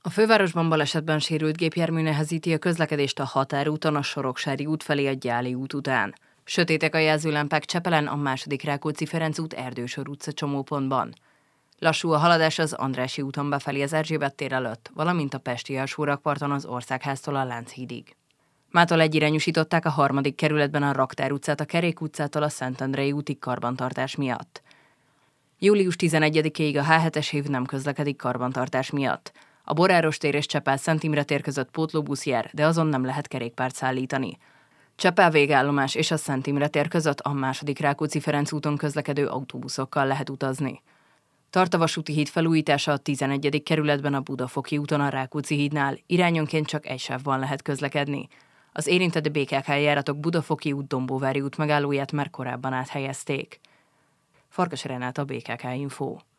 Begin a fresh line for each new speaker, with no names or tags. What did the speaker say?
A fővárosban balesetben sérült gépjármű nehezíti a közlekedést a határúton a Soroksári út felé a Gyáli út után. Sötétek a jelzőlámpák Csepelen, a II. Rákóczi-Ferenc út Erdősor utca csomópontban. Lassú a haladás az Andrássy úton befelé az Erzsébet tér előtt, valamint a pesti alsórakparton az Országháztól a Lánchídig. Mától egyirányúsították a 3. kerületben a Raktár utcát a Kerék utcától a Szentendrei útig karbantartás miatt. Július 11-ig a H7-es hév nem közlekedik karbantartás miatt. A Boráros tér és Csepel-Szent Imre tér között pótlóbusz jár, de azon nem lehet kerékpárt szállítani. Csepel végállomás és a Szent Imre tér között a II. Rákóczi-Ferenc úton közlekedő autóbuszokkal lehet utazni. Tart a vasúti híd felújítása a 11. kerületben a Budafoki úton a Rákóczi hídnál, irányonként csak egy sávban lehet közlekedni. Az érintett BKK járatok Budafoki út Dombóvári út megállóját már korábban áthelyezték. Farkas Renát, a BKK Info.